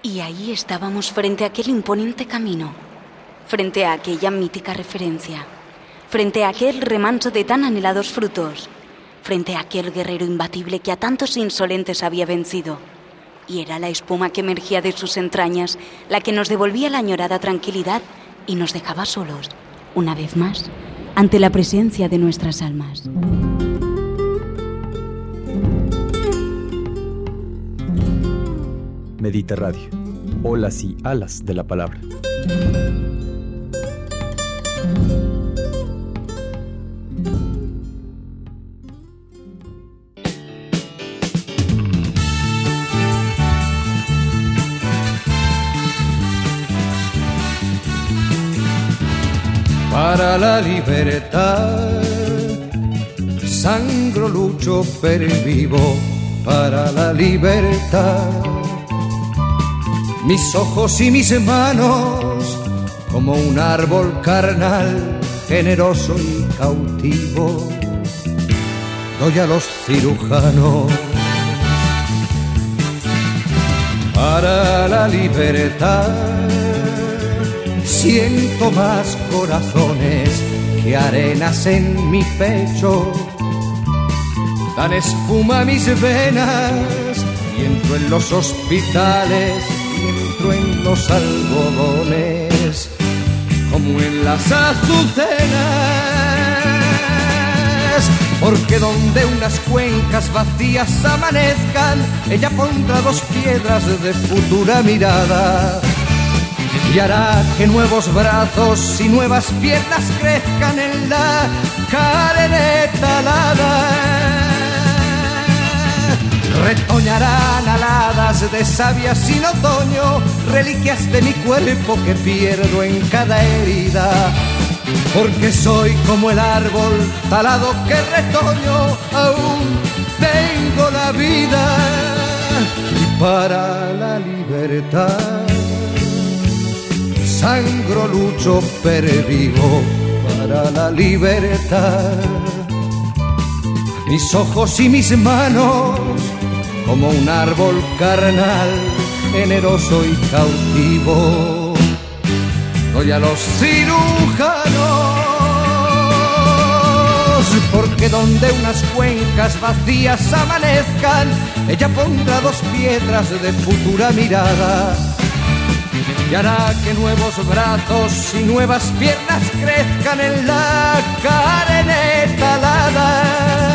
Y ahí estábamos frente a aquel imponente camino, frente a aquella mítica referencia, frente a aquel remanso de tan anhelados frutos, frente a aquel guerrero imbatible que a tantos insolentes había vencido. Y era la espuma que emergía de sus entrañas la que nos devolvía la añorada tranquilidad y nos dejaba solos, una vez más, ante la presencia de nuestras almas. Medita Radio, olas y alas de la palabra. Para la libertad, sangro, lucho, pervivo para la libertad. Mis ojos y mis manos, como un árbol carnal, generoso y cautivo, doy a los cirujanos. Para la libertad, siento más corazones que arenas en mi pecho. Dan espuma a mis venas y entro en los hospitales, y entro en los algodones, como en las azucenas. Porque donde unas cuencas vacías amanezcan, ella pondrá dos piedras de futura mirada y hará que nuevos brazos y nuevas piernas crezcan en la carne talada. Retoñarán aladas de savia sin otoño, reliquias de mi cuerpo que pierdo en cada herida. Porque soy como el árbol talado que retoño, aún tengo la vida. Y para la libertad, sangro, lucho, pervivo para la libertad. Mis ojos y mis manos, como un árbol carnal, generoso y cautivo, doy a los cirujanos. Porque donde unas cuencas vacías amanezcan, ella pondrá dos piedras de futura mirada y hará que nuevos brazos y nuevas piernas crezcan en la carne talada.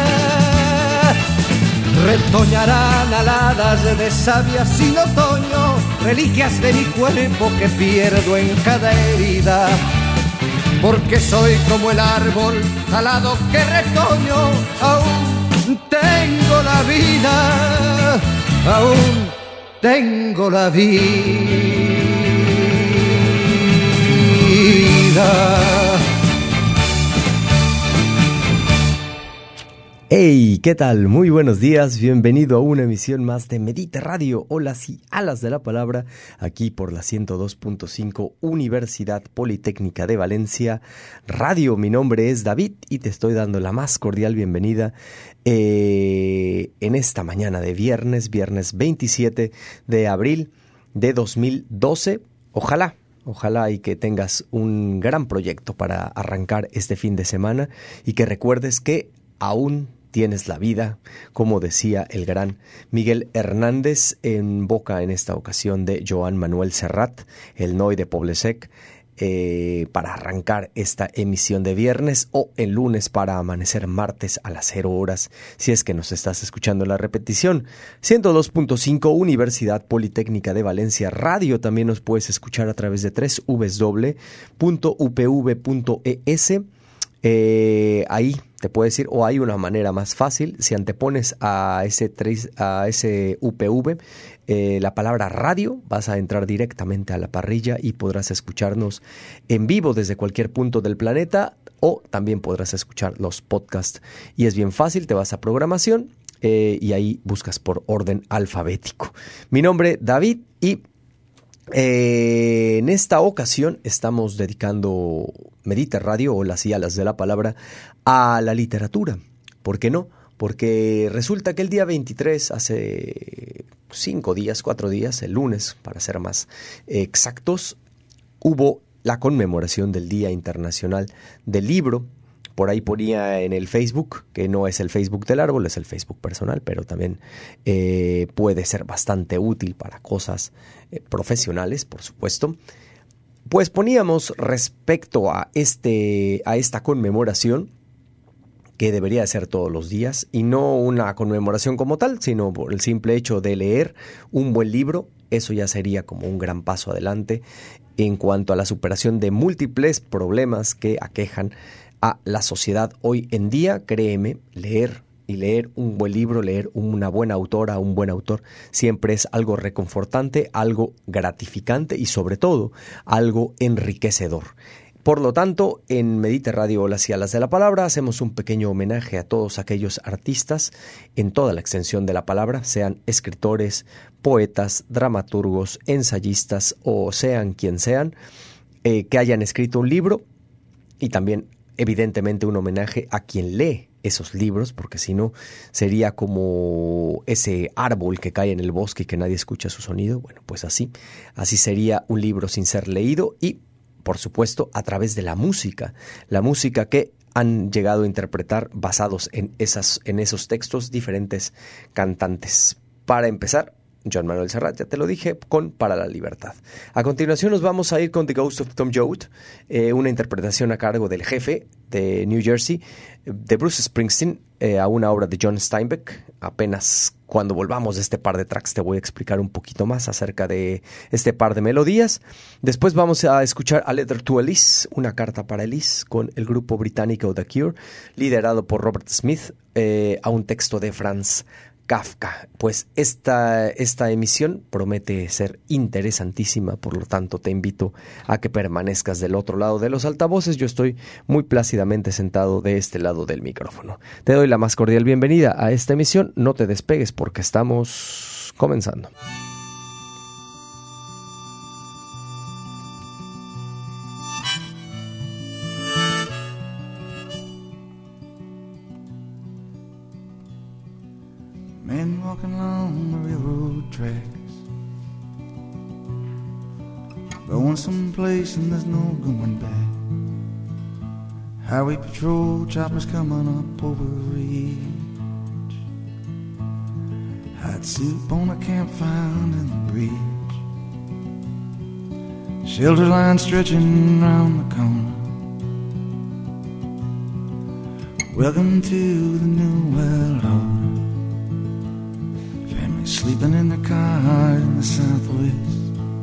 Retoñarán aladas de savia sin otoño, reliquias de mi cuerpo que pierdo en cada herida. Porque soy como el árbol talado que retoño, aún tengo la vida, aún tengo la vida. Hey, ¿qué tal? Muy buenos días, bienvenido a una emisión más de Medita Radio, olas y alas de la palabra, aquí por la 102.5 Universidad Politécnica de Valencia Radio. Mi nombre es David y te estoy dando la más cordial bienvenida en esta mañana de viernes 27 de abril de 2012. Ojalá y que tengas un gran proyecto para arrancar este fin de semana y que recuerdes que aún tienes la vida, como decía el gran Miguel Hernández en boca en esta ocasión de Joan Manuel Serrat, el Noi de Poblesec, para arrancar esta emisión de viernes o el lunes para amanecer martes a las 0 horas, si es que nos estás escuchando la repetición. 102.5 Universidad Politécnica de Valencia Radio. También nos puedes escuchar a través de www.upv.es. Ahí te puedo decir, o hay una manera más fácil, si antepones a ese UPV la palabra radio, vas a entrar directamente a la parrilla y podrás escucharnos en vivo desde cualquier punto del planeta, o también podrás escuchar los podcasts. Y es bien fácil, te vas a programación y ahí buscas por orden alfabético. Mi nombre David y en esta ocasión estamos dedicando Medita Radio, olas y alas de la palabra, a la literatura. ¿Por qué no? Porque resulta que el día 23, hace 4 días, el lunes, para ser más exactos, hubo la conmemoración del Día Internacional del Libro. Por ahí ponía en el Facebook, que no es el Facebook del árbol, es el Facebook personal, pero también puede ser bastante útil para cosas profesionales, por supuesto. Pues poníamos respecto a esta conmemoración, que debería ser todos los días, y no una conmemoración como tal, sino por el simple hecho de leer un buen libro. Eso ya sería como un gran paso adelante en cuanto a la superación de múltiples problemas que aquejan a la sociedad hoy en día. Créeme, leer un buen libro, leer una buena autora, un buen autor, siempre es algo reconfortante, algo gratificante y sobre todo algo enriquecedor. Por lo tanto, en Medite Radio o las y alas de la palabra hacemos un pequeño homenaje a todos aquellos artistas en toda la extensión de la palabra, sean escritores, poetas, dramaturgos, ensayistas o sean quien sean, que hayan escrito un libro, y también evidentemente un homenaje a quien lee esos libros, porque si no sería como ese árbol que cae en el bosque y que nadie escucha su sonido. Bueno, pues así sería un libro sin ser leído, y por supuesto a través de la música que han llegado a interpretar basados en esos textos diferentes cantantes. Para empezar, Joan Manuel Serrat, ya te lo dije, con Para la Libertad. A continuación nos vamos a ir con The Ghost of Tom Joad, una interpretación a cargo del Jefe de New Jersey, de Bruce Springsteen, a una obra de John Steinbeck. Apenas cuando volvamos de este par de tracks te voy a explicar un poquito más acerca de este par de melodías. Después vamos a escuchar A Letter to Elise, una carta para Elise, con el grupo británico The Cure, liderado por Robert Smith, a un texto de Franz Kafka. Pues esta emisión promete ser interesantísima, por lo tanto te invito a que permanezcas del otro lado de los altavoces. Yo estoy muy plácidamente sentado de este lado del micrófono. Te doy la más cordial bienvenida a esta emisión. No te despegues porque estamos comenzando. Men walking along the railroad tracks, going someplace and there's no going back. Highway patrol choppers coming up over reach. Hot soup on a campfire in the breeze. Shelter line stretching round the corner. Welcome to the new world order. Sleeping in the car in the Southwest.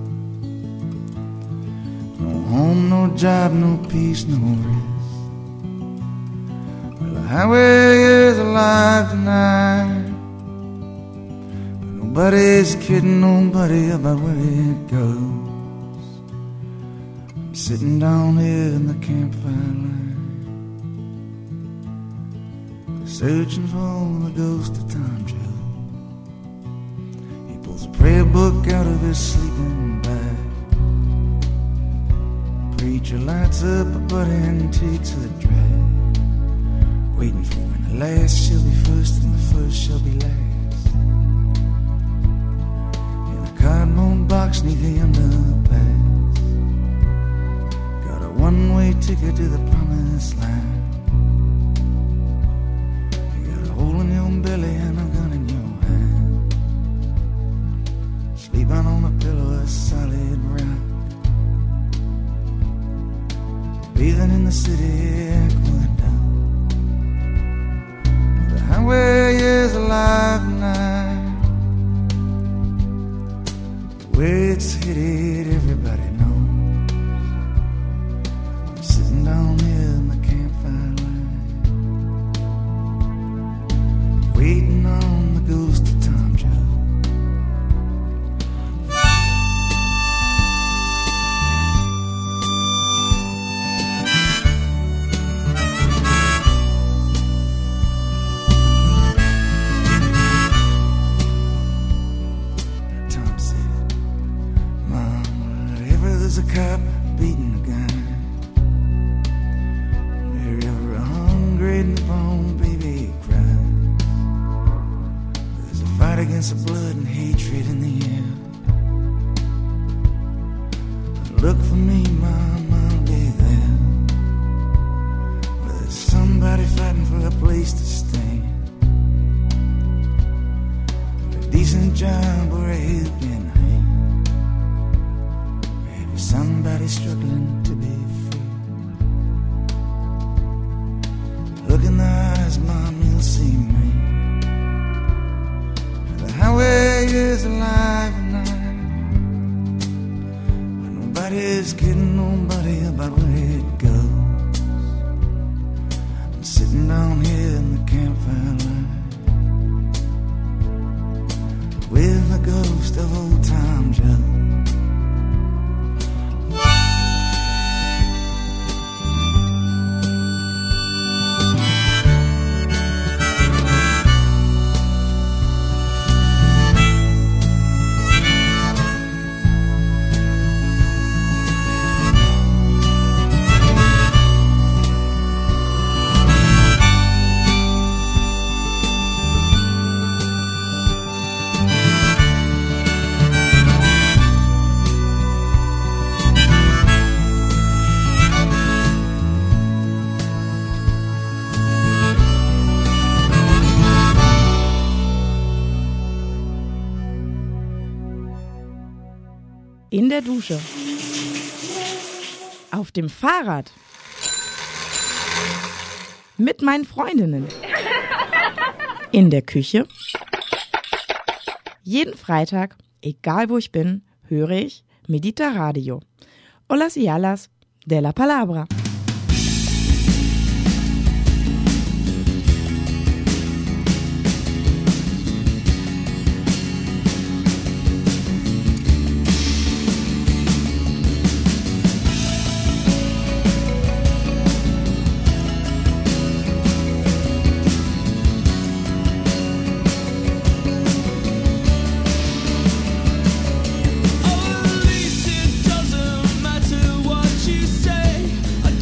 No home, no job, no peace, no rest. Well, the highway is alive tonight, but nobody's kidding nobody about where it goes. I'm sitting down here in the campfire light, searching for the ghost of Tom Joad. Prayer book out of his sleeping bag. Preacher lights up a butt and takes a drag, waiting for when the last shall be first and the first shall be last. In a cardboard box neath the underpass, got a one-way ticket to the promised land. You got a hole in your belly and a gun in your sleeping on a pillow of solid rock, bathing in the city aqueduct. The highway is alive tonight. The way it's headed, everybody knows. I'm sitting down here in the campfire light, waiting on the ghost of Tom Joad. blood and hatred in the air. Look for me, Mom, I'll be there. There's somebody fighting for a place to stay, a decent job or a helping hand. Maybe somebody struggling to be free. Look in the eyes, Mom, you'll see me. The highway is alive and nobody's kidding nobody about where it goes. I'm sitting down here in the campfire light with the ghost of old Tom Joe. In der Dusche, auf dem Fahrrad, mit meinen Freundinnen, in der Küche. Jeden Freitag, egal wo ich bin, höre ich Medita Radio. Olas y alas de la palabra. At least it doesn't matter what you say.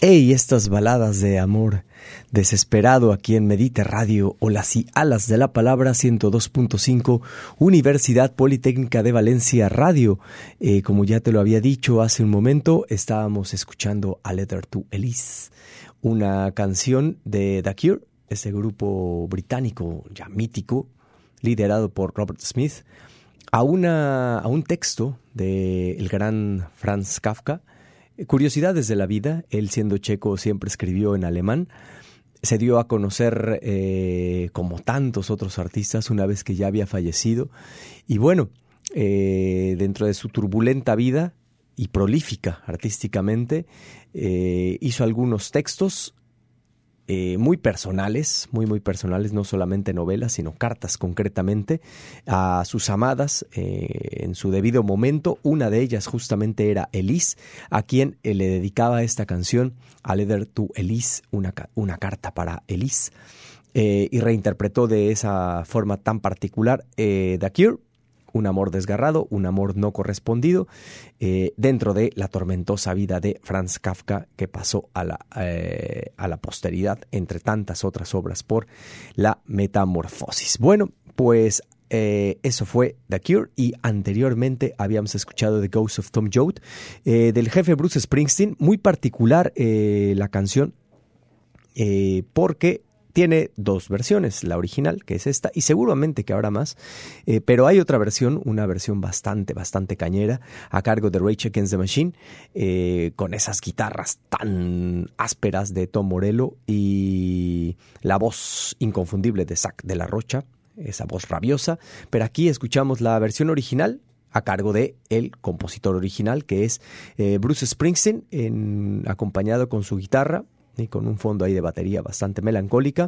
Hey, estas baladas de amor desesperado aquí en Medite Radio o las y alas de la palabra 102.5 Universidad Politécnica de Valencia Radio. Como ya te lo había dicho hace un momento, estábamos escuchando A Letter to Elise, una canción de The Cure, ese grupo británico ya mítico, liderado por Robert Smith, a un texto del gran Franz Kafka. Curiosidades de la vida, él siendo checo siempre escribió en alemán, se dio a conocer como tantos otros artistas una vez que ya había fallecido y bueno, dentro de su turbulenta vida y prolífica artísticamente, hizo algunos textos muy personales, muy personales, no solamente novelas, sino cartas concretamente a sus amadas en su debido momento. Una de ellas justamente era Elise, a quien le dedicaba esta canción, A Letter to Elise, una carta para Elise, y reinterpretó de esa forma tan particular The Cure, un amor desgarrado, un amor no correspondido, dentro de la tormentosa vida de Franz Kafka, que pasó a la posteridad, entre tantas otras obras, por la metamorfosis. Bueno, pues eso fue The Cure, y anteriormente habíamos escuchado The Ghost of Tom Joad, del jefe Bruce Springsteen. Muy particular la canción, porque tiene dos versiones, la original, que es esta, y seguramente que habrá más, pero hay otra versión, una versión bastante cañera, a cargo de Rage Against the Machine, con esas guitarras tan ásperas de Tom Morello y la voz inconfundible de Zack de la Rocha, esa voz rabiosa. Pero aquí escuchamos la versión original, a cargo de el compositor original, que es Bruce Springsteen, acompañado con su guitarra y con un fondo ahí de batería bastante melancólica.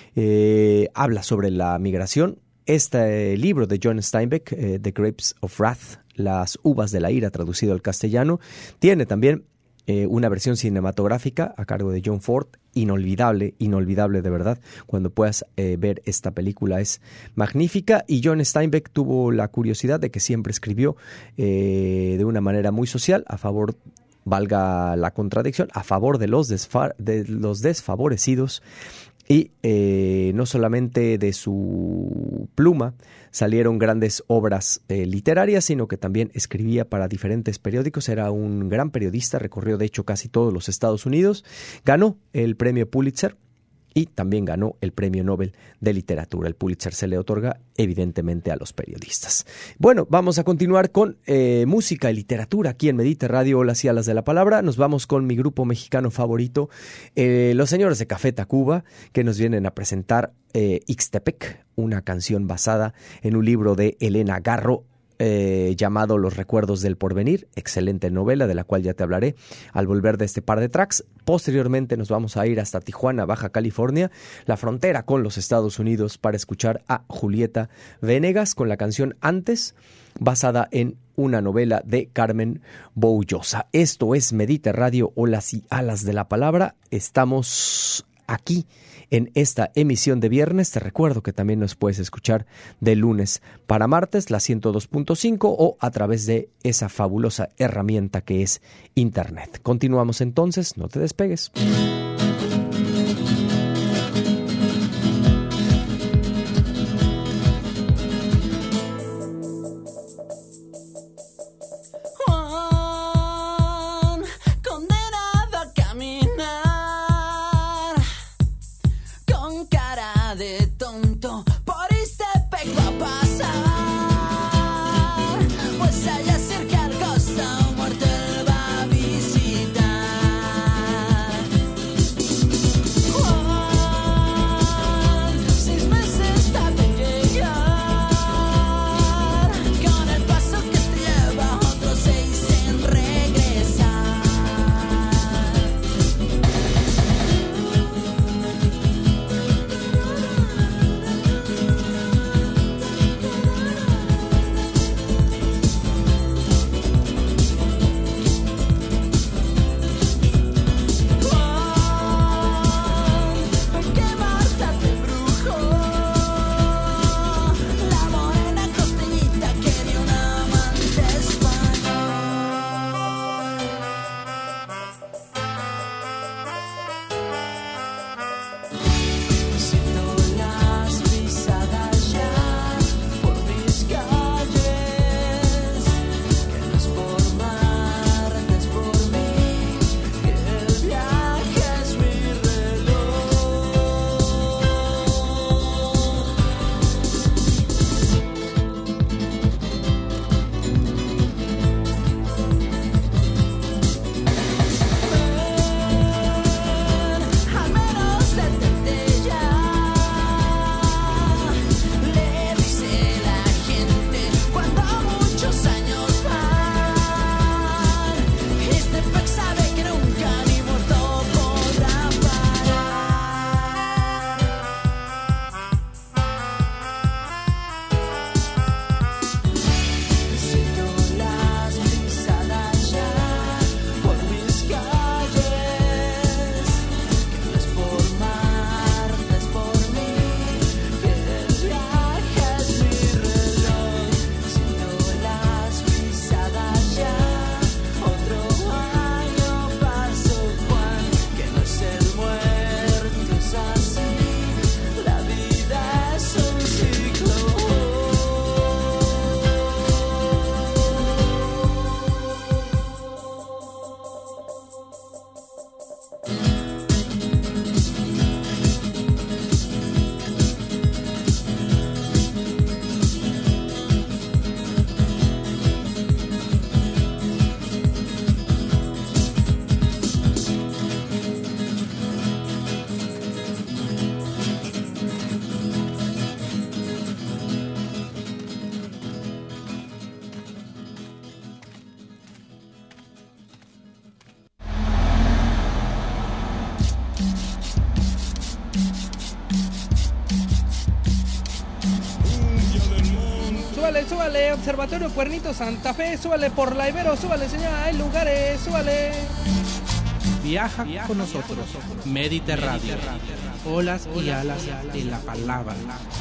Habla sobre la migración. Este libro de John Steinbeck, The Grapes of Wrath, Las uvas de la ira, traducido al castellano, tiene también una versión cinematográfica a cargo de John Ford, inolvidable de verdad. Cuando puedas ver esta película es magnífica, y John Steinbeck tuvo la curiosidad de que siempre escribió de una manera muy social, a favor, valga la contradicción, a favor de los desfavorecidos, y no solamente de su pluma salieron grandes obras literarias, sino que también escribía para diferentes periódicos. Era un gran periodista, recorrió de hecho casi todos los Estados Unidos, ganó el premio Pulitzer y también ganó el premio Nobel de Literatura. El Pulitzer se le otorga evidentemente a los periodistas. Bueno, vamos a continuar con música y literatura aquí en Medite Radio, Olas y Alas de la Palabra. Nos vamos con mi grupo mexicano favorito, los señores de Café Tacuba, que nos vienen a presentar Ixtepec, una canción basada en un libro de Elena Garro, llamado Los Recuerdos del Porvenir, excelente novela de la cual ya te hablaré al volver de este par de tracks. Posteriormente nos vamos a ir hasta Tijuana, Baja California, la frontera con los Estados Unidos, para escuchar a Julieta Venegas con la canción Antes, basada en una novela de Carmen Boullosa. Esto es Medite Radio, Olas y Alas de la Palabra. Estamos aquí en esta emisión de viernes. Te recuerdo que también nos puedes escuchar de lunes para martes, la 102.5, o a través de esa fabulosa herramienta que es Internet. Continuamos entonces, no te despegues. súbale, Observatorio Cuernito Santa Fe, súbale por la Ibero, súbale señora, hay lugares, súbale. Viaja con nosotros, Mediterráneo, olas y alas de la palabra.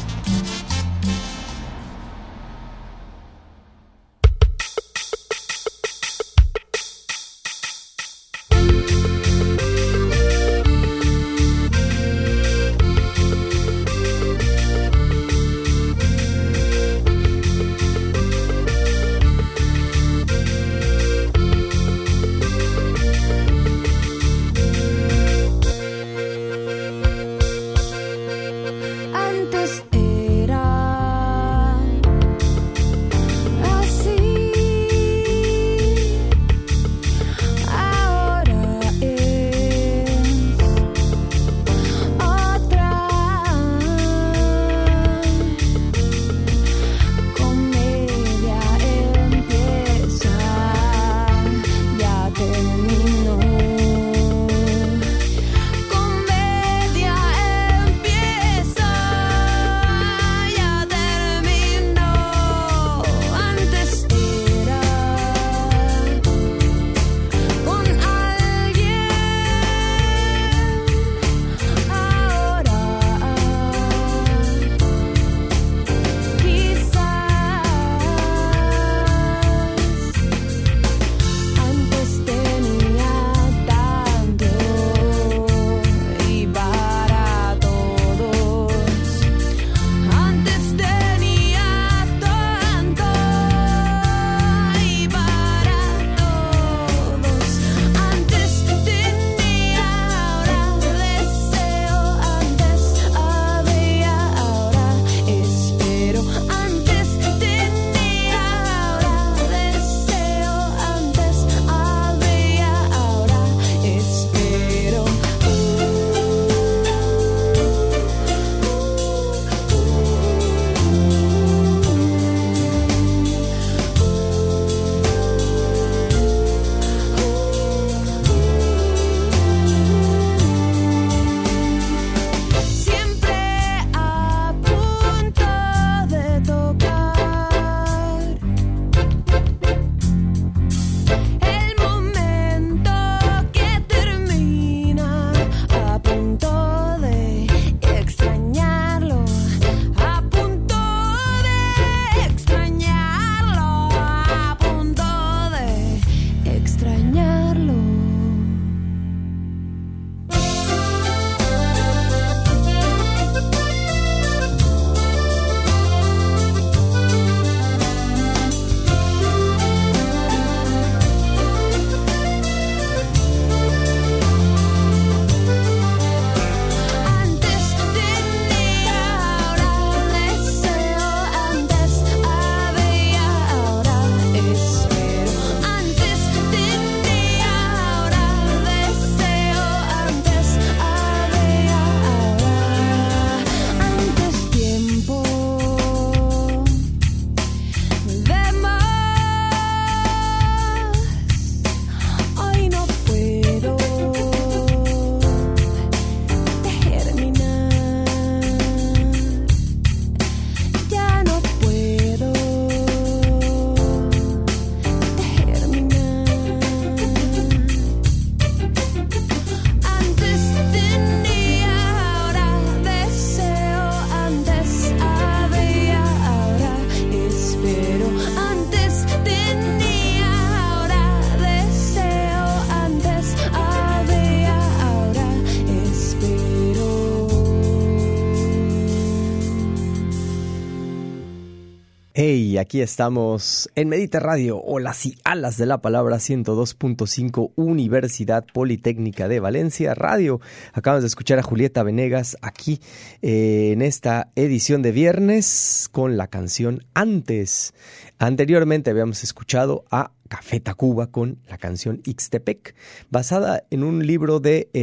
Hey, aquí estamos en Medita Radio, olas y alas de la palabra 102.5 Universidad Politécnica de Valencia Radio. Acabamos de escuchar a Julieta Venegas aquí en esta edición de viernes con la canción Antes. Anteriormente habíamos escuchado a Café Tacuba con la canción Ixtepec, basada en un libro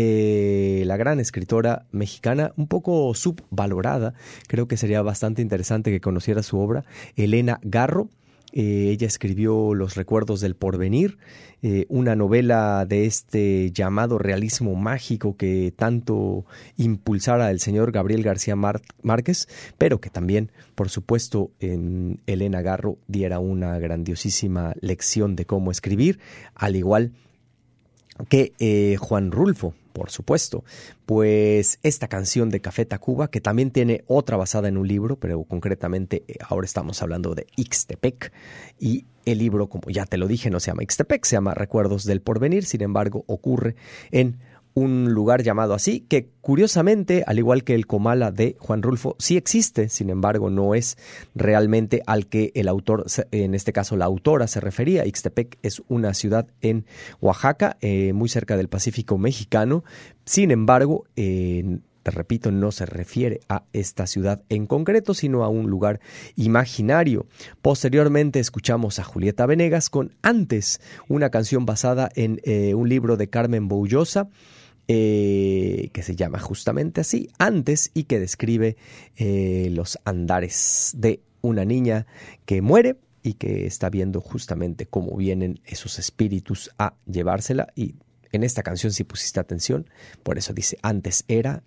de la gran escritora mexicana, un poco subvalorada. Creo que sería bastante interesante que conociera su obra, Elena Garro. Ella escribió Los recuerdos del porvenir, una novela de este llamado realismo mágico que tanto impulsara el señor Gabriel García Márquez, pero que también, por supuesto, en Elena Garro diera una grandiosísima lección de cómo escribir, al igual que Juan Rulfo, por supuesto. Pues esta canción de Café Tacuba, que también tiene otra basada en un libro, pero concretamente ahora estamos hablando de Ixtepec, y el libro, como ya te lo dije, no se llama Ixtepec, se llama Recuerdos del Porvenir. Sin embargo, ocurre en un lugar llamado así, que curiosamente, al igual que el Comala de Juan Rulfo, sí existe. Sin embargo, no es realmente al que el autor, en este caso la autora, se refería. Ixtepec es una ciudad en Oaxaca, muy cerca del Pacífico mexicano. Sin embargo, te repito, no se refiere a esta ciudad en concreto, sino a un lugar imaginario. Posteriormente escuchamos a Julieta Venegas con Antes, una canción basada en un libro de Carmen Boullosa, que se llama justamente así, Antes, y que describe los andares de una niña que muere y que está viendo justamente cómo vienen esos espíritus a llevársela. Y en esta canción, si pusiste atención, por eso dice Antes era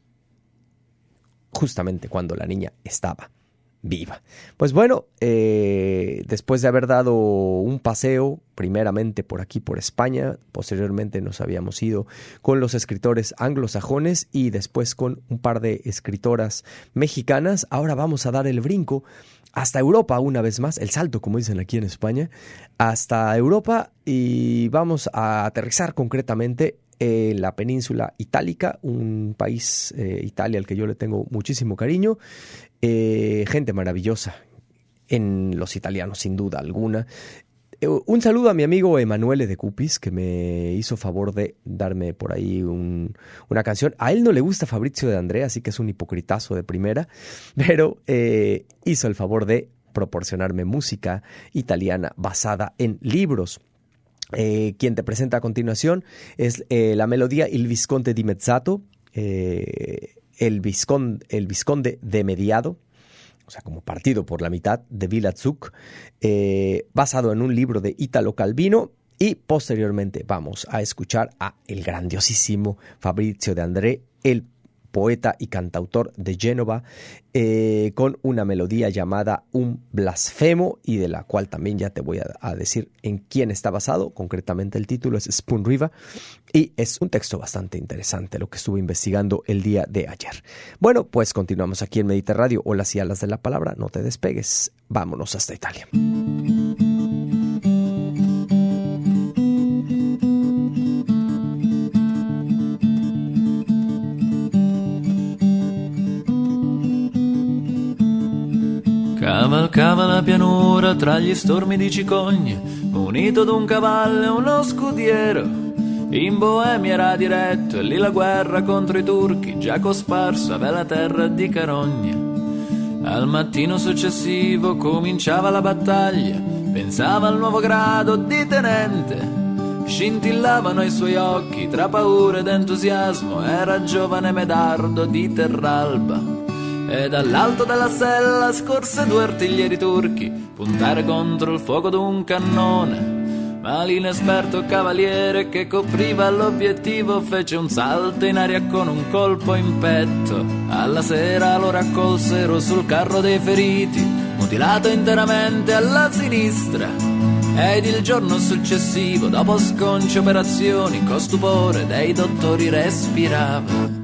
justamente cuando la niña estaba viva. Pues bueno, después de haber dado un paseo, primeramente por aquí, por España, posteriormente nos habíamos ido con los escritores anglosajones y después con un par de escritoras mexicanas, ahora vamos a dar el brinco hasta Europa una vez más, el salto, como dicen aquí en España, hasta Europa, y vamos a aterrizar concretamente en la península itálica, un país, Italia, al que yo le tengo muchísimo cariño, gente maravillosa en los italianos, sin duda alguna. Un saludo a mi amigo Emanuele de Cupis, que me hizo favor de darme por ahí una canción. A él no le gusta Fabrizio De André, así que es un hipocritazo de primera, pero hizo el favor de proporcionarme música italiana basada en libros. Quien te presenta a continuación es la melodía Il Visconte di Mezzato, el Visconde de Mediado, o sea, como partido por la mitad, de Villa Zuc, basado en un libro de Italo Calvino. Y posteriormente vamos a escuchar a el grandiosísimo Fabrizio De André, el poeta y cantautor de Génova, con una melodía llamada Un Blasfemo, y de la cual también ya te voy a decir en quién está basado. Concretamente el título es Spoon River, y es un texto bastante interesante lo que estuve investigando el día de ayer. Bueno, pues continuamos aquí en Mediterráneo, Olas y Alas de la Palabra. No te despegues, vámonos hasta Italia. Cavalcava la pianura tra gli stormi di cicogne, munito d'un cavallo e uno scudiero. In Boemia era diretto e lì la guerra contro i turchi, già cosparso aveva la terra di carogne. Al mattino successivo cominciava la battaglia, pensava al nuovo grado di tenente. Scintillavano i suoi occhi tra paura ed entusiasmo, era giovane Medardo di Terralba. E dall'alto della sella scorse 2 artiglieri turchi puntare contro il fuoco d'un cannone, ma l'inesperto cavaliere che copriva l'obiettivo fece un salto in aria con un colpo in petto. Alla sera lo raccolsero sul carro dei feriti, mutilato interamente alla sinistra, ed il giorno successivo, dopo sconce operazioni, con stupore dei dottori respirava.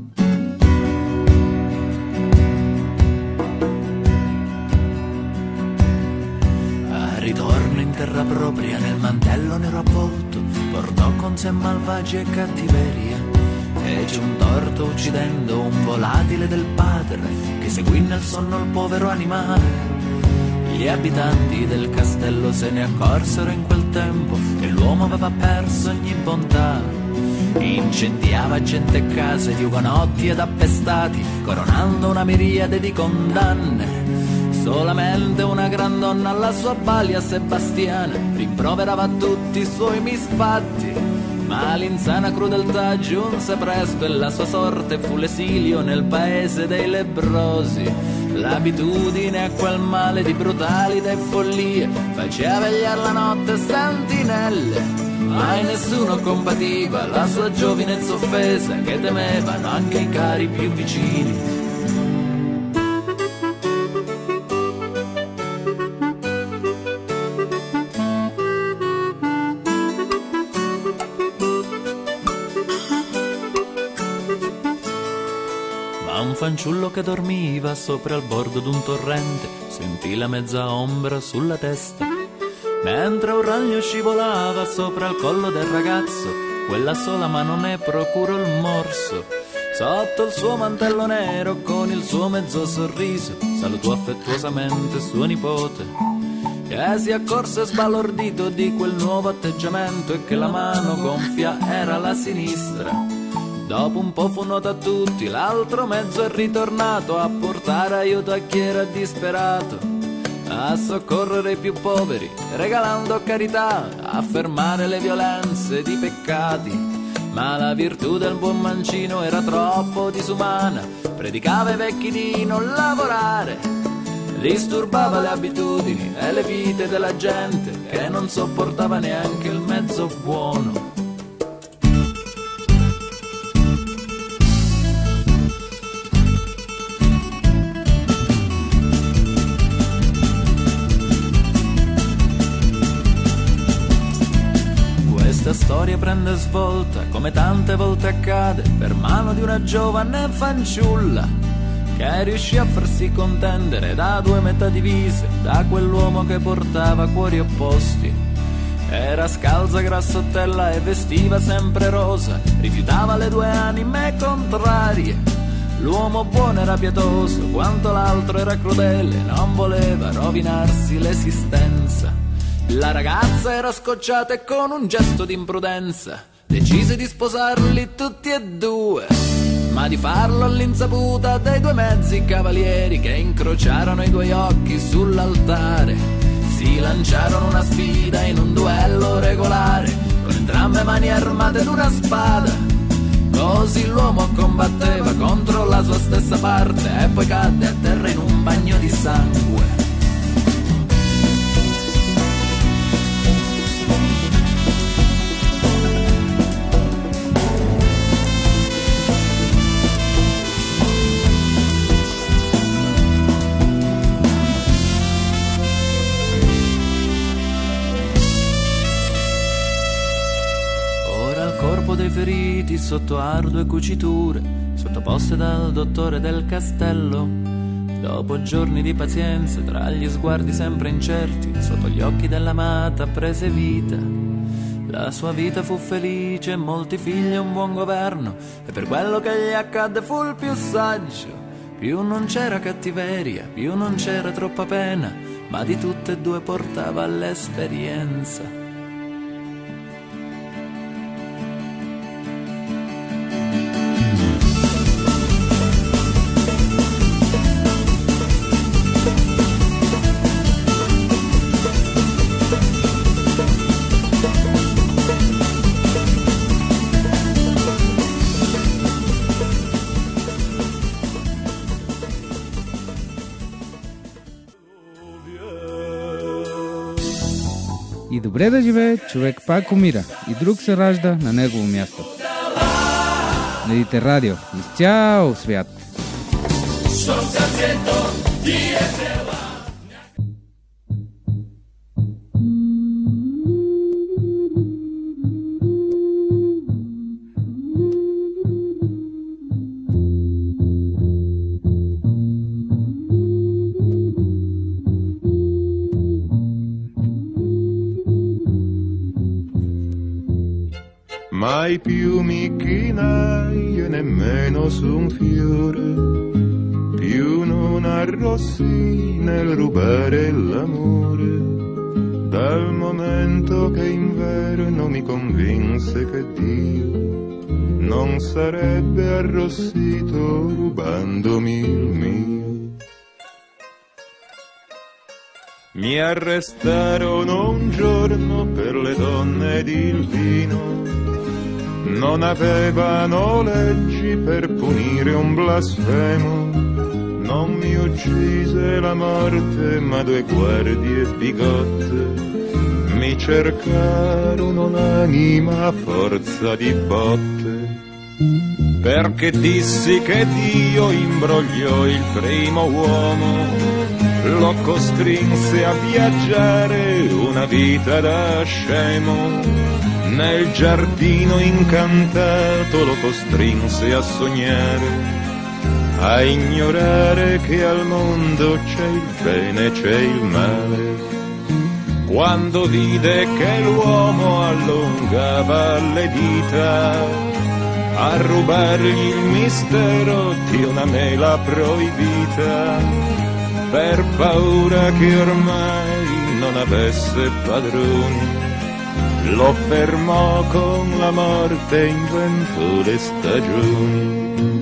Terra propria nel mantello nero avvolto, portò con sé malvagia e cattiveria, fece un torto uccidendo un volatile del padre che seguì nel sonno il povero animale. Gli abitanti del castello se ne accorsero in quel tempo che l'uomo aveva perso ogni bontà. Incendiava gente e case di ugonotti ed appestati, coronando una miriade di condanne. Solamente una gran donna alla sua balia sebastiana rimproverava tutti i suoi misfatti, ma l'insana crudeltà giunse presto e la sua sorte fu l'esilio nel paese dei lebbrosi. L'abitudine a quel male di brutalità e follia faceva vegliare la notte sentinelle, mai nessuno compativa la sua giovinezza offesa, che temevano anche i cari più vicini. Fanciullo che dormiva sopra il bordo d'un torrente sentì la mezza ombra sulla testa, mentre un ragno scivolava sopra il collo del ragazzo, quella sola mano ne procurò il morso. Sotto il suo mantello nero con il suo mezzo sorriso salutò affettuosamente suo nipote, che si accorse sbalordito di quel nuovo atteggiamento e che la mano gonfia era la sinistra. Dopo un po' fu noto a tutti, l'altro mezzo è ritornato a portare aiuto a chi era disperato, a soccorrere i più poveri, regalando carità, a fermare le violenze ed i peccati. Ma la virtù del buon mancino era troppo disumana, predicava ai vecchi di non lavorare, disturbava le abitudini e le vite della gente, che non sopportava neanche il mezzo buono. Questa storia prende svolta, come tante volte accade, per mano di una giovane fanciulla che riuscì a farsi contendere da due metà divise, da quell'uomo che portava cuori opposti. Era scalza, grassottella e vestiva sempre rosa, rifiutava le due anime contrarie. L'uomo buono era pietoso, quanto l'altro era crudele, non voleva rovinarsi l'esistenza. La ragazza era scocciata e con un gesto di imprudenza decise di sposarli tutti e due, ma di farlo all'insaputa dei due mezzi cavalieri che incrociarono i due occhi sull'altare. Si lanciarono una sfida in un duello regolare, con entrambe mani armate ed una spada. Così l'uomo combatteva contro la sua stessa parte e poi cadde a terra in un bagno di sangue. Dei feriti sotto ardue cuciture, sottoposte dal dottore del castello. Dopo giorni di pazienza, tra gli sguardi sempre incerti, sotto gli occhi dell'amata prese vita. La sua vita fu felice, molti figli e un buon governo, e per quello che gli accadde fu il più saggio. Più non c'era cattiveria, più non c'era troppa pena, ma di tutte e due portava l'esperienza. И добре да живее, човек пак умира и друг се ражда на негово място. Медите радио из цял свят. Mai più mi chinai e nemmeno su un fiore, più non arrossi nel rubare l'amore, dal momento che inverno mi convinse che Dio non sarebbe arrossito rubandomi il mio. Mi arrestarono un giorno per le donne ed il vino, non avevano leggi per punire un blasfemo, non mi uccise la morte, ma 2 guardie bigotte mi cercarono l'anima a forza di botte, perché dissi che Dio imbrogliò il primo uomo, lo costrinse a viaggiare una vita da scemo, nel giardino incantato lo costrinse a sognare, a ignorare che al mondo c'è il bene e c'è il male. Quando vide che l'uomo allungava le dita a rubargli il mistero di una mela proibita, per paura che ormai non avesse padroni, lo fermò con la morte in 20 stagioni.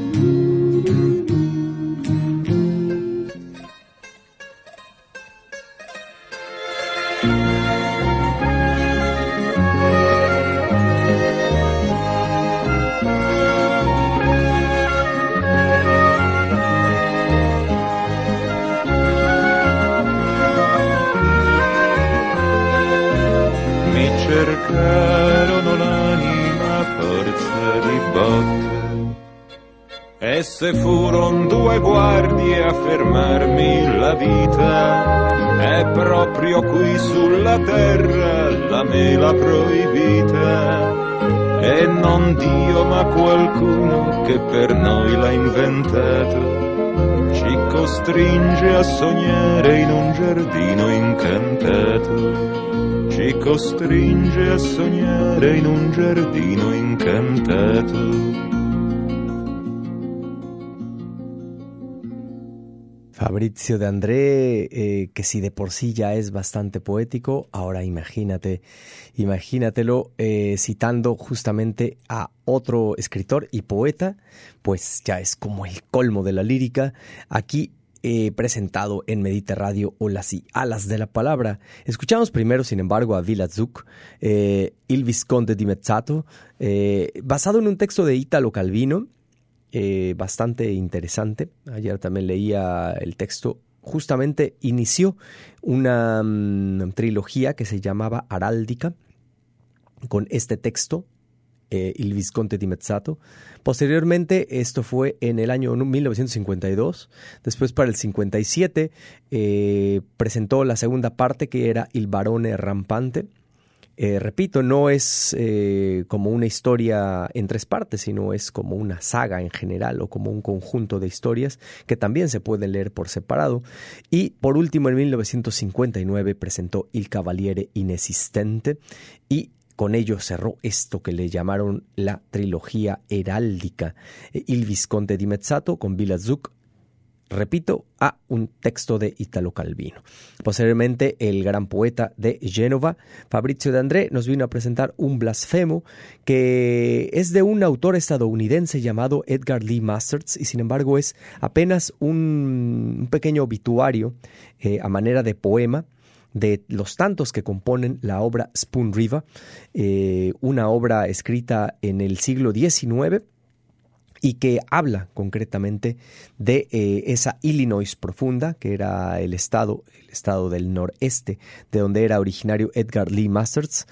Cercarono l'anima a forza di botte, esse furon 2 guardie a fermarmi la vita, è proprio qui sulla terra la mela proibita, e non Dio ma qualcuno che per noi l'ha inventato, ci costringe a sognare in un giardino incantato, ci costringe a sognare in un giardino incantato. Fabrizio De André, que si de por sí ya es bastante poético, ahora imagínatelo citando justamente a otro escritor y poeta, pues ya es como el colmo de la lírica. Aquí presentado en Mediter Radio, Olas y Alas de la Palabra. Escuchamos primero, sin embargo, a Vila Zuk, Il Visconte di Mezzato, basado en un texto de Italo Calvino, bastante interesante. Ayer también leía el texto. Justamente inició una trilogía que se llamaba Aráldica con este texto, Il Visconte di Mezzato. Posteriormente, esto fue en el año 1952. Después, para el 57, presentó la segunda parte, que era Il Barone Rampante. Repito, no es como una historia en 3 partes, sino es como una saga en general o como un conjunto de historias que también se pueden leer por separado. Y por último, en 1959 presentó Il Cavaliere Inesistente, y con ello cerró esto que le llamaron la trilogía heráldica, Il Visconte di Mezzato con Vila Zuk, repito, a un texto de Italo Calvino. Posteriormente, el gran poeta de Génova, Fabrizio De André, nos vino a presentar un blasfemo que es de un autor estadounidense llamado Edgar Lee Masters, y sin embargo es apenas un pequeño obituario a manera de poema de los tantos que componen la obra Spoon River, una obra escrita en el siglo XIX y que habla concretamente de esa Illinois profunda, que era el estado del noreste, de donde era originario Edgar Lee Masters,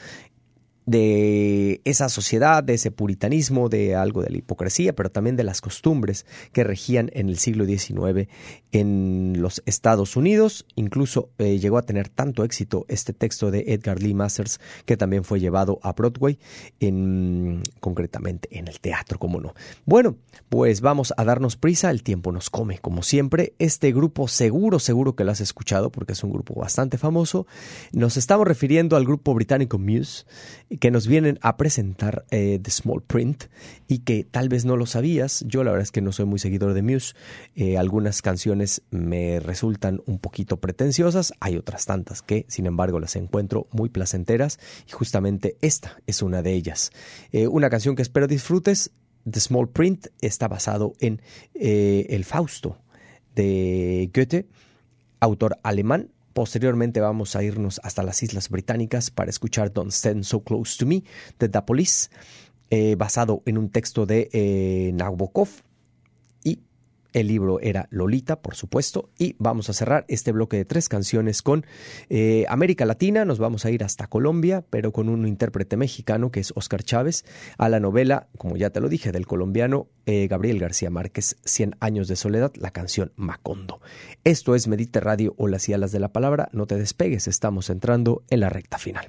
de esa sociedad, de ese puritanismo, de algo de la hipocresía, pero también de las costumbres que regían en el siglo XIX en los Estados Unidos. Incluso llegó a tener tanto éxito este texto de Edgar Lee Masters que también fue llevado a Broadway, concretamente en el teatro, como no. Bueno, pues vamos a darnos prisa, el tiempo nos come como siempre. Este grupo seguro que lo has escuchado porque es un grupo bastante famoso. Nos estamos refiriendo al grupo británico Muse, que nos vienen a presentar The Small Print, y que tal vez no lo sabías. Yo la verdad es que no soy muy seguidor de Muse. Algunas canciones me resultan un poquito pretenciosas, hay otras tantas que sin embargo las encuentro muy placenteras, y justamente esta es una de ellas. Una canción que espero disfrutes. The Small Print está basado en el Fausto de Goethe, autor alemán. Posteriormente vamos a irnos hasta las Islas Británicas para escuchar Don't Stand So Close to Me de The Police, basado en un texto de Nabokov. Y El libro era Lolita, por supuesto, y vamos a cerrar este bloque de 3 canciones con América Latina. Nos vamos a ir hasta Colombia, pero con un intérprete mexicano que es Oscar Chávez, a la novela, como ya te lo dije, del colombiano Gabriel García Márquez, 100 años de soledad, la canción Macondo. Esto es Mediter Radio o las y alas de la palabra. No te despegues, estamos entrando en la recta final.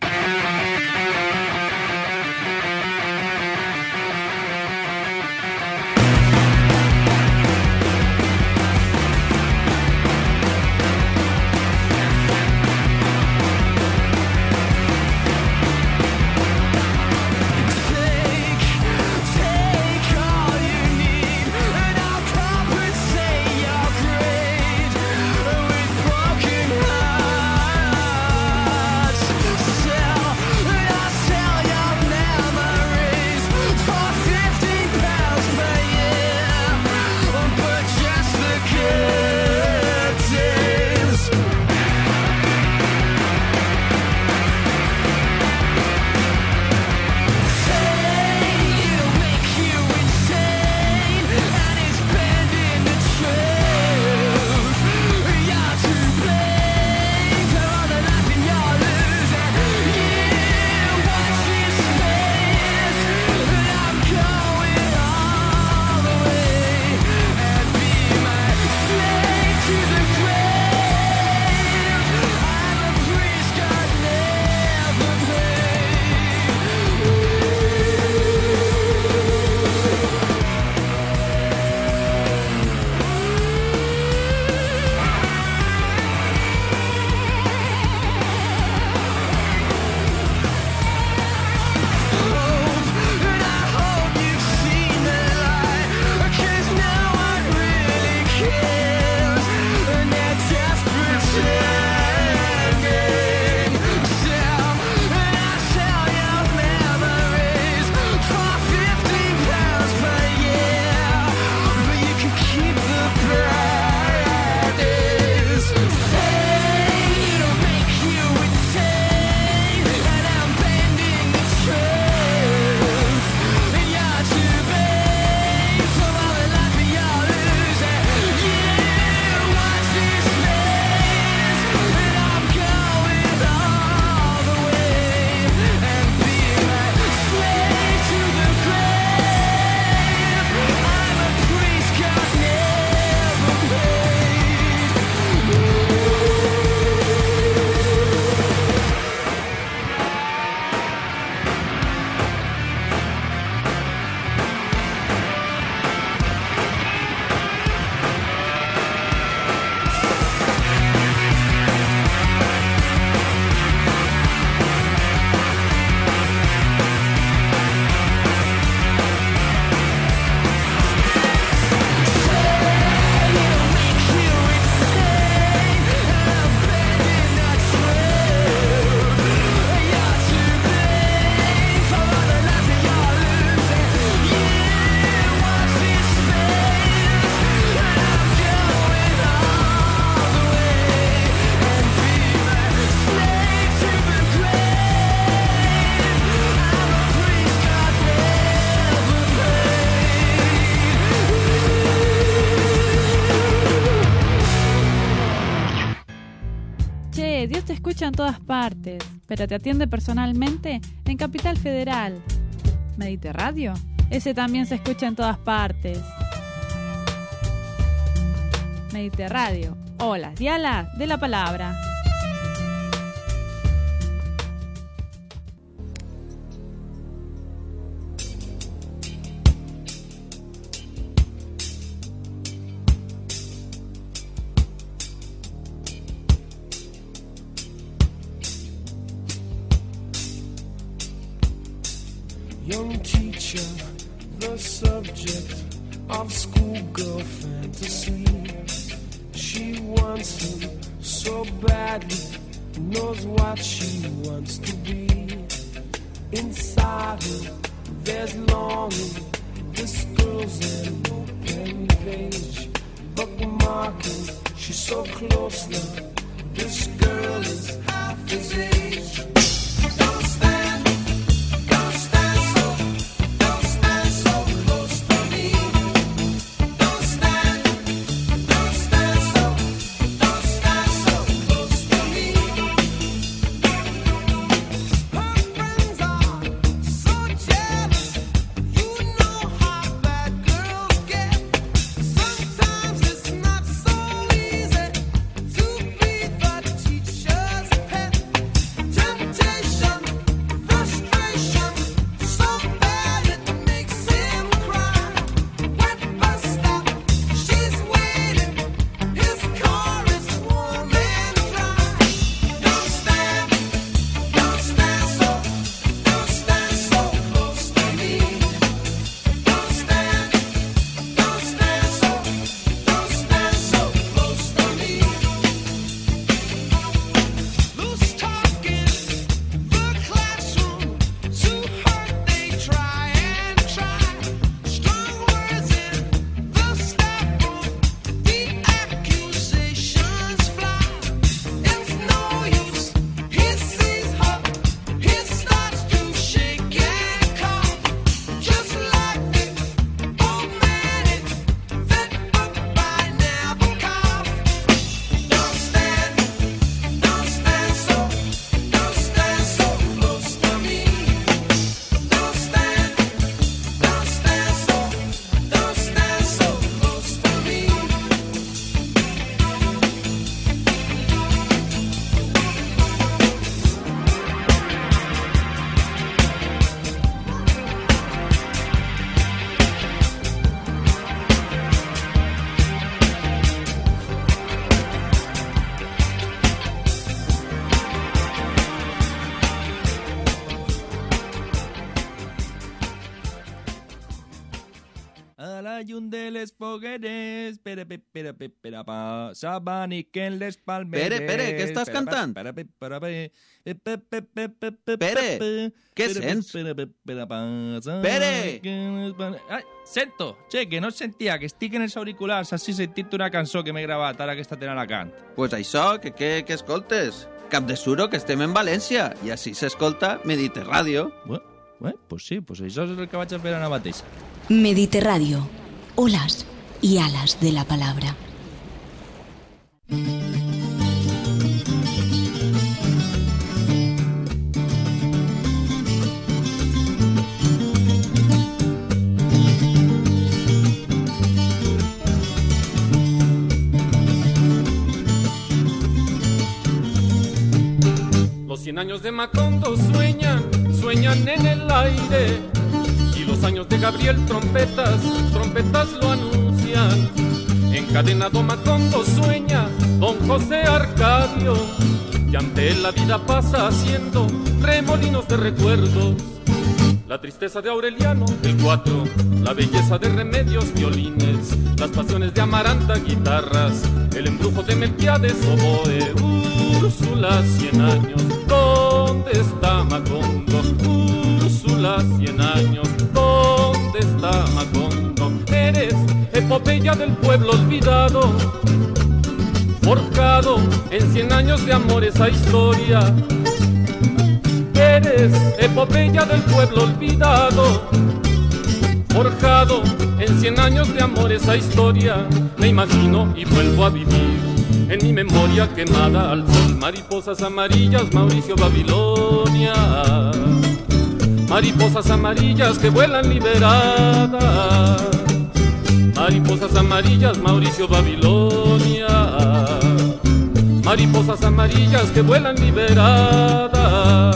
Dios te escucha en todas partes, pero te atiende personalmente en Capital Federal. Mediter Radio, ese también se escucha en todas partes. Mediter Radio, olas y alas de la palabra. Young teacher, the subject of schoolgirl fantasy. She wants him so badly, knows what she wants to be. Inside her, there's longing. This girl's an open page, bookmarking. She's so close now. This girl is half his age. Don't stand. Don't stand so close to me. Don't stand hay un de les fogueres, pere, pasaban y que en les palmeres. Pere, ¿qué estás cantando? Pere, ¿qué sents? Pere! Ai, sento, che, que no sentia, que estic en els auriculars, així sentit una cançó que m'he gravat ara que està tenint a cant. Pues això, que escoltes? Cap de suro que estem en València i així s'escolta Mediterràdio. Pues sí, pues això és el que vaig a fer ara mateix. Mediterràdio, olas y alas de la palabra. Los 100 años de Macondo sueñan en el aire, y los años de Gabriel trompetas lo anuncian. Encadenado Macondo sueña don José Arcadio, y ante él la vida pasa haciendo remolinos de recuerdos. La tristeza de Aureliano, el 4, la belleza de Remedios, violines, las pasiones de Amaranta, guitarras, el embrujo de Melquiades, oboe, Úrsula, 100 años, ¿dónde está Macondo? Úrsula, 100 años, ¿dónde está Macondo? Eres epopeya del pueblo olvidado, forjado en 100 años de amor esa historia. Eres epopeya del pueblo olvidado, forjado en 100 años de amor esa historia. Me imagino y vuelvo a vivir en mi memoria quemada al sol. Mariposas amarillas, Mauricio Babilonia. Mariposas amarillas que vuelan liberadas. Mariposas amarillas, Mauricio Babilonia. Mariposas amarillas que vuelan liberadas.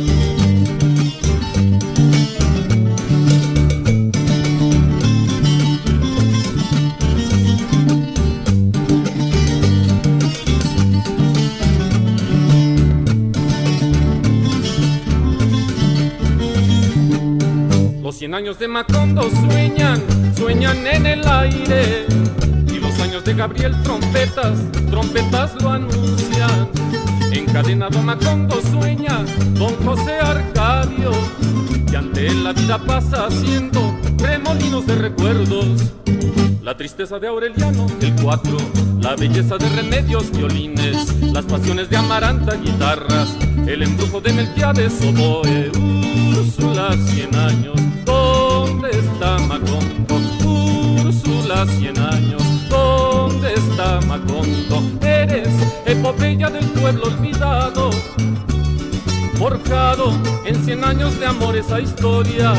Los 100 años de Macondo sueñan en el aire, y los años de Gabriel trompetas lo anuncian. Encadenado Macondo sueña don José Arcadio, y ante él la vida pasa haciendo remolinos de recuerdos. La tristeza de Aureliano, el 4, la belleza de Remedios, violines, las pasiones de Amaranta, guitarras, el embrujo de Melquiades, oboe, Úrsula, 100 años, ¿dónde está Macondo? Úrsula, 100 años, ¿dónde está Macondo? Eres epopeya del pueblo olvidado, forjado en 100 años de amor esa historia.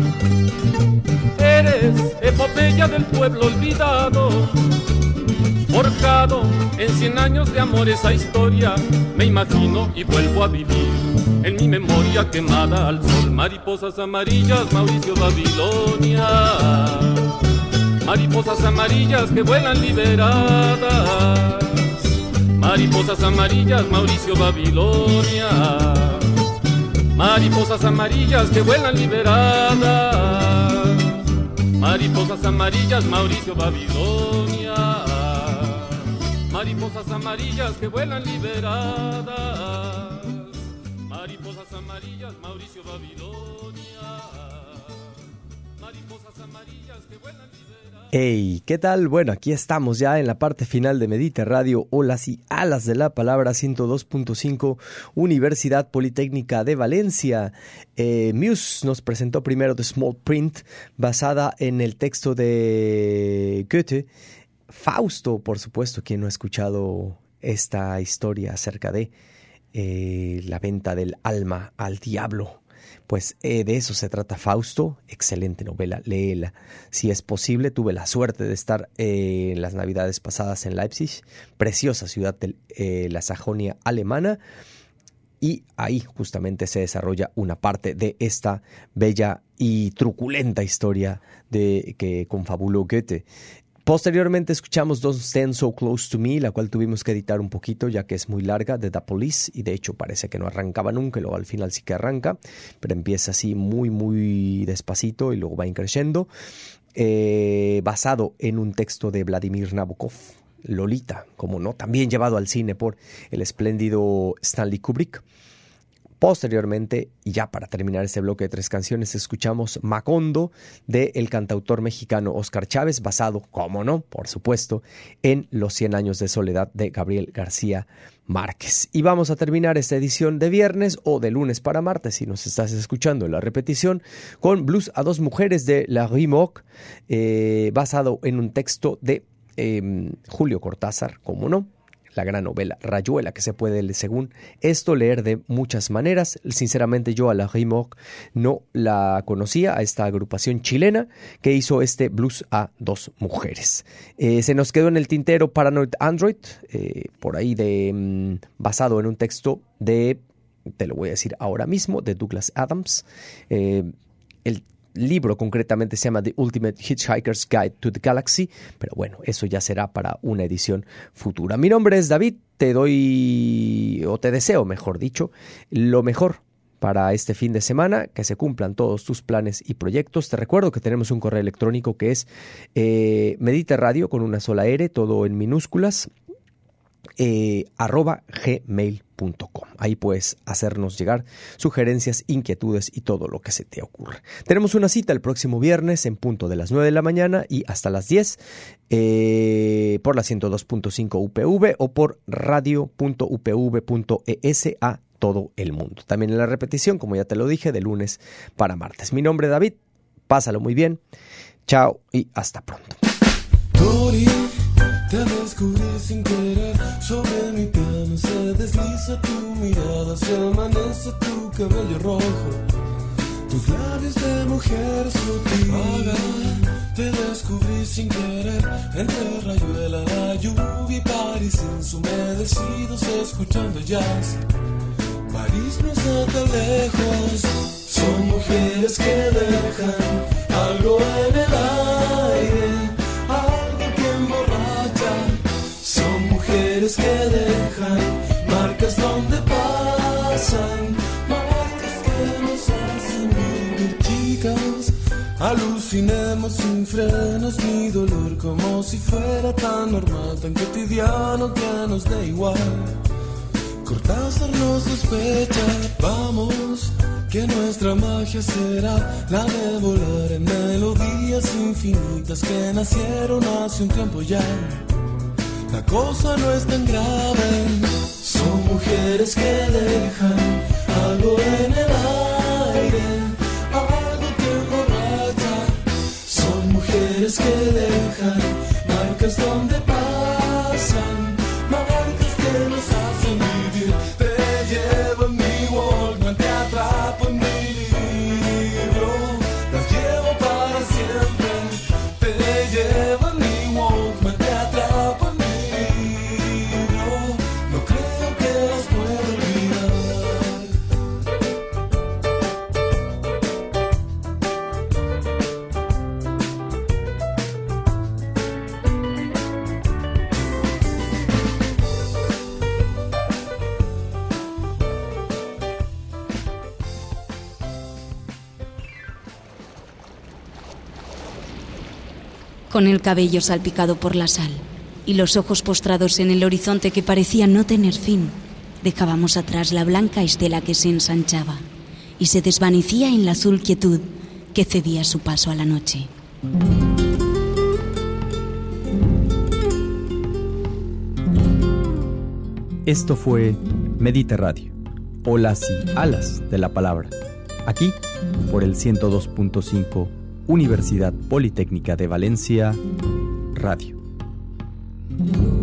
Eres epopeya del pueblo olvidado, forjado en 100 años de amor esa historia. Me imagino y vuelvo a vivir en mi memoria quemada al sol. Mariposas amarillas, Mauricio Babilonia. Mariposas amarillas que vuelan liberadas. Mariposas amarillas, Mauricio Babilonia. Mariposas amarillas que vuelan liberadas. Mariposas amarillas, Mauricio Babilonia. Mariposas amarillas que vuelan liberadas. Mariposas amarillas, Mauricio Babilonia. Mariposas amarillas que vuelan liberadas. Hey, ¿qué tal? Bueno, aquí estamos ya en la parte final de Mediterràdio, olas y alas de la palabra, 102.5, Universidad Politécnica de Valencia. Muse nos presentó primero The Small Print, basada en el texto de Goethe. Fausto, por supuesto, quien no ha escuchado esta historia acerca de la venta del alma al diablo. Pues de eso se trata Fausto, excelente novela, léela. Si es posible, tuve la suerte de estar en las navidades pasadas en Leipzig, preciosa ciudad de la Sajonia alemana, y ahí justamente se desarrolla una parte de esta bella y truculenta historia que confabuló Goethe. Posteriormente escuchamos Don't Stand So Close to Me, la cual tuvimos que editar un poquito ya que es muy larga, de The Police, y de hecho parece que no arrancaba nunca, y luego al final sí que arranca, pero empieza así muy muy despacito y luego va increciendo. basado en un texto de Vladimir Nabokov, Lolita, como no, también llevado al cine por el espléndido Stanley Kubrick. Posteriormente, y ya para terminar este bloque de 3 canciones, escuchamos Macondo del cantautor mexicano Óscar Chávez, basado, como no, por supuesto, en Los 100 años de soledad de Gabriel García Márquez. Y vamos a terminar esta edición de viernes o de lunes para martes, si nos estás escuchando en la repetición, con Blues a 2 mujeres de La Rue Morgue, basado en un texto de Julio Cortázar, como no, la gran novela Rayuela, que se puede, según esto, leer de muchas maneras. Sinceramente, yo a La Rue Morgue no la conocía, a esta agrupación chilena que hizo este Blues a 2 mujeres. Se nos quedó en el tintero Paranoid Android, por ahí basado en un texto de, te lo voy a decir ahora mismo, de Douglas Adams. El libro concretamente se llama The Ultimate Hitchhiker's Guide to the Galaxy, pero bueno, eso ya será para una edición futura. Mi nombre es David, te deseo, mejor dicho, lo mejor para este fin de semana, que se cumplan todos tus planes y proyectos. Te recuerdo que tenemos un correo electrónico que es mediterradio con una sola R, todo en minúsculas, @gmail.com. Ahí puedes hacernos llegar sugerencias, inquietudes y todo lo que se te ocurra. Tenemos una cita el próximo viernes en punto de las 9 de la mañana y hasta las 10 por la 102.5 UPV o por radio.upv.es a todo el mundo. También en la repetición, como ya te lo dije, de lunes para martes. Mi nombre es David, pásalo muy bien, chao y hasta pronto. Te descubrí sin querer, sobre mi piano se desliza tu mirada, se amanece tu cabello rojo, tus labios de mujer sutil. Te descubrí sin querer, entre Rayuela, la lluvia y París ensumedecidos escuchando jazz. París no está tan lejos, son mujeres que dejan algo en el aire, mujeres que dejan marcas donde pasan, marcas que nos hacen vivir. Chicas, alucinemos sin frenos ni dolor, como si fuera tan normal, tan cotidiano que nos da igual. Cortázar nos sospecha, vamos, que nuestra magia será la de volar en melodías infinitas que nacieron hace un tiempo ya. La cosa no es tan grave, son mujeres que dejan algo en el aire, algo que emborracha. Son mujeres que dejan marcas donde pasan, marcas que nos hacen vivir. Te llevo en mi Walkman, te atrapo en mi libro, las llevo para siempre. Te llevo en mi Walkman, te atrapo. Con el cabello salpicado por la sal y los ojos postrados en el horizonte que parecía no tener fin, dejábamos atrás la blanca estela que se ensanchaba y se desvanecía en la azul quietud que cedía su paso a la noche. Esto fue Mediterradio, olas y alas de la palabra, aquí por el 102.5 Universidad Politécnica de Valencia Radio.